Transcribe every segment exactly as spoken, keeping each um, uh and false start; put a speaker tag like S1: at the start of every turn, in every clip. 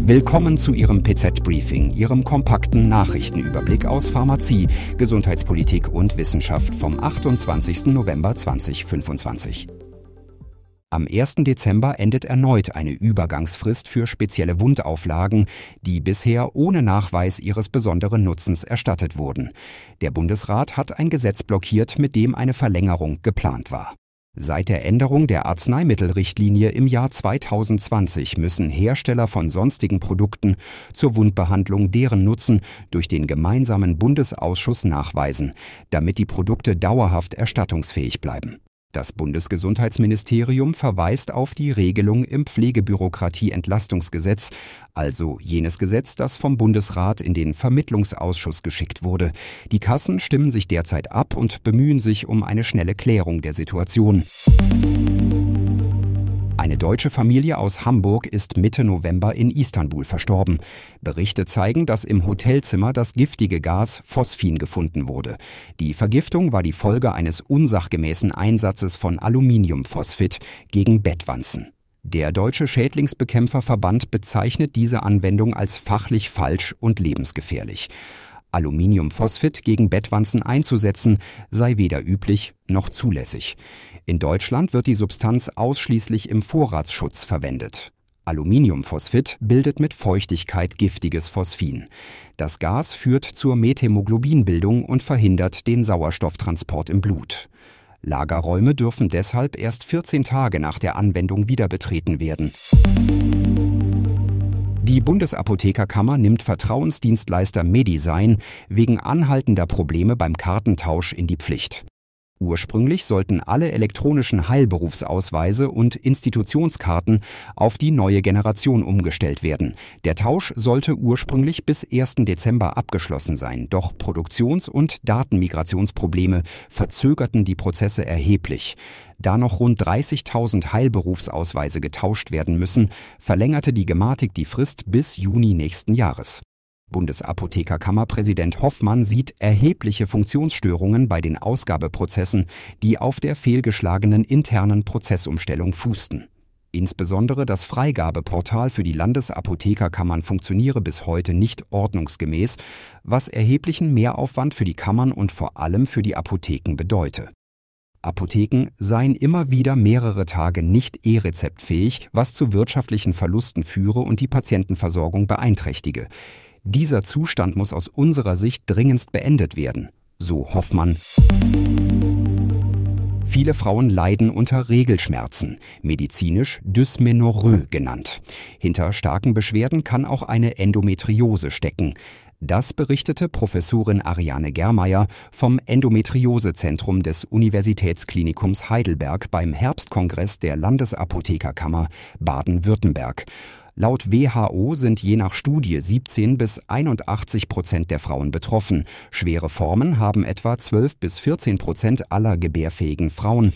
S1: Willkommen zu Ihrem P Z-Briefing, Ihrem kompakten Nachrichtenüberblick aus Pharmazie, Gesundheitspolitik und Wissenschaft vom achtundzwanzigsten November zweitausendfünfundzwanzig. Am ersten Dezember endet erneut eine Übergangsfrist für spezielle Wundauflagen, die bisher ohne Nachweis ihres besonderen Nutzens erstattet wurden. Der Bundesrat hat ein Gesetz blockiert, mit dem eine Verlängerung geplant war. Seit der Änderung der Arzneimittelrichtlinie im Jahr zweitausendzwanzig müssen Hersteller von sonstigen Produkten zur Wundbehandlung deren Nutzen durch den gemeinsamen Bundesausschuss nachweisen, damit die Produkte dauerhaft erstattungsfähig bleiben. Das Bundesgesundheitsministerium verweist auf die Regelung im Pflegebürokratie-Entlastungsgesetz, also jenes Gesetz, das vom Bundesrat in den Vermittlungsausschuss geschickt wurde. Die Kassen stimmen sich derzeit ab und bemühen sich um eine schnelle Klärung der Situation. Eine deutsche Familie aus Hamburg ist Mitte November in Istanbul verstorben. Berichte zeigen, dass im Hotelzimmer das giftige Gas Phosphin gefunden wurde. Die Vergiftung war die Folge eines unsachgemäßen Einsatzes von Aluminiumphosphid gegen Bettwanzen. Der Deutsche Schädlingsbekämpferverband bezeichnet diese Anwendung als fachlich falsch und lebensgefährlich. Aluminiumphosphid gegen Bettwanzen einzusetzen, sei weder üblich noch zulässig. In Deutschland wird die Substanz ausschließlich im Vorratsschutz verwendet. Aluminiumphosphid bildet mit Feuchtigkeit giftiges Phosphin. Das Gas führt zur Methemoglobinbildung und verhindert den Sauerstofftransport im Blut. Lagerräume dürfen deshalb erst vierzehn Tage nach der Anwendung wieder betreten werden. Die Bundesapothekerkammer nimmt Vertrauensdienstleister Medisign wegen anhaltender Probleme beim Kartentausch in die Pflicht. Ursprünglich sollten alle elektronischen Heilberufsausweise und Institutionskarten auf die neue Generation umgestellt werden. Der Tausch sollte ursprünglich bis ersten Dezember abgeschlossen sein, doch Produktions- und Datenmigrationsprobleme verzögerten die Prozesse erheblich. Da noch rund dreißigtausend Heilberufsausweise getauscht werden müssen, verlängerte die Gematik die Frist bis Juni nächsten Jahres. Bundesapothekerkammerpräsident Hoffmann sieht erhebliche Funktionsstörungen bei den Ausgabeprozessen, die auf der fehlgeschlagenen internen Prozessumstellung fußten. Insbesondere das Freigabeportal für die Landesapothekerkammern funktioniere bis heute nicht ordnungsgemäß, was erheblichen Mehraufwand für die Kammern und vor allem für die Apotheken bedeute. Apotheken seien immer wieder mehrere Tage nicht e-rezeptfähig, was zu wirtschaftlichen Verlusten führe und die Patientenversorgung beeinträchtige. Dieser Zustand muss aus unserer Sicht dringendst beendet werden, so Hoffmann. Viele Frauen leiden unter Regelschmerzen, medizinisch Dysmenorrhoe genannt. Hinter starken Beschwerden kann auch eine Endometriose stecken. Das berichtete Professorin Ariane Germeier vom Endometriosezentrum des Universitätsklinikums Heidelberg beim Herbstkongress der Landesapothekerkammer Baden-Württemberg. Laut W H O sind je nach Studie siebzehn bis einundachtzig Prozent der Frauen betroffen. Schwere Formen haben etwa zwölf bis vierzehn Prozent aller gebärfähigen Frauen.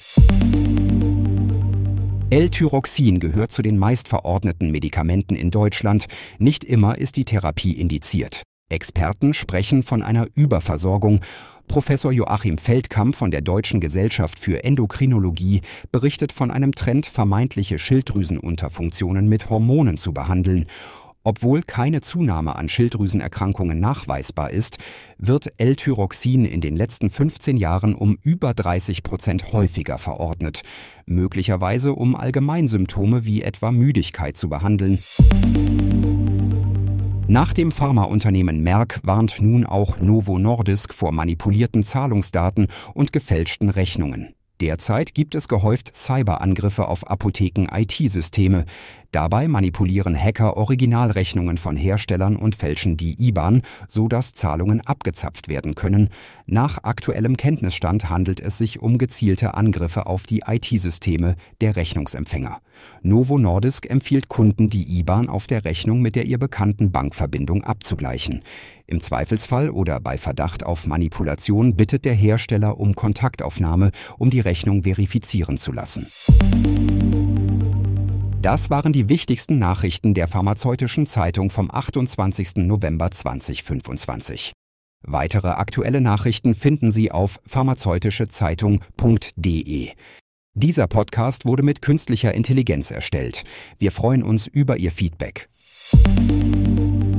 S1: L-Tyroxin gehört zu den meistverordneten Medikamenten in Deutschland. Nicht immer ist die Therapie indiziert. Experten sprechen von einer Überversorgung. Professor Joachim Feldkamp von der Deutschen Gesellschaft für Endokrinologie berichtet von einem Trend, vermeintliche Schilddrüsenunterfunktionen mit Hormonen zu behandeln. Obwohl keine Zunahme an Schilddrüsenerkrankungen nachweisbar ist, wird L-Tyroxin in den letzten fünfzehn Jahren um über dreißig Prozent häufiger verordnet. Möglicherweise um Allgemeinsymptome wie etwa Müdigkeit zu behandeln. Nach dem Pharmaunternehmen Merck warnt nun auch Novo Nordisk vor manipulierten Zahlungsdaten und gefälschten Rechnungen. Derzeit gibt es gehäuft Cyberangriffe auf Apotheken-I T-Systeme. Dabei manipulieren Hacker Originalrechnungen von Herstellern und fälschen die I B A N, sodass Zahlungen abgezapft werden können. Nach aktuellem Kenntnisstand handelt es sich um gezielte Angriffe auf die I T-Systeme der Rechnungsempfänger. Novo Nordisk empfiehlt Kunden, die I B A N auf der Rechnung mit der ihr bekannten Bankverbindung abzugleichen. Im Zweifelsfall oder bei Verdacht auf Manipulation bittet der Hersteller um Kontaktaufnahme, um die Rechnung verifizieren zu lassen. Das waren die wichtigsten Nachrichten der Pharmazeutischen Zeitung vom achtundzwanzigsten November zweitausendfünfundzwanzig. Weitere aktuelle Nachrichten finden Sie auf pharmazeutische zeitung punkt de. Dieser Podcast wurde mit künstlicher Intelligenz erstellt. Wir freuen uns über Ihr Feedback.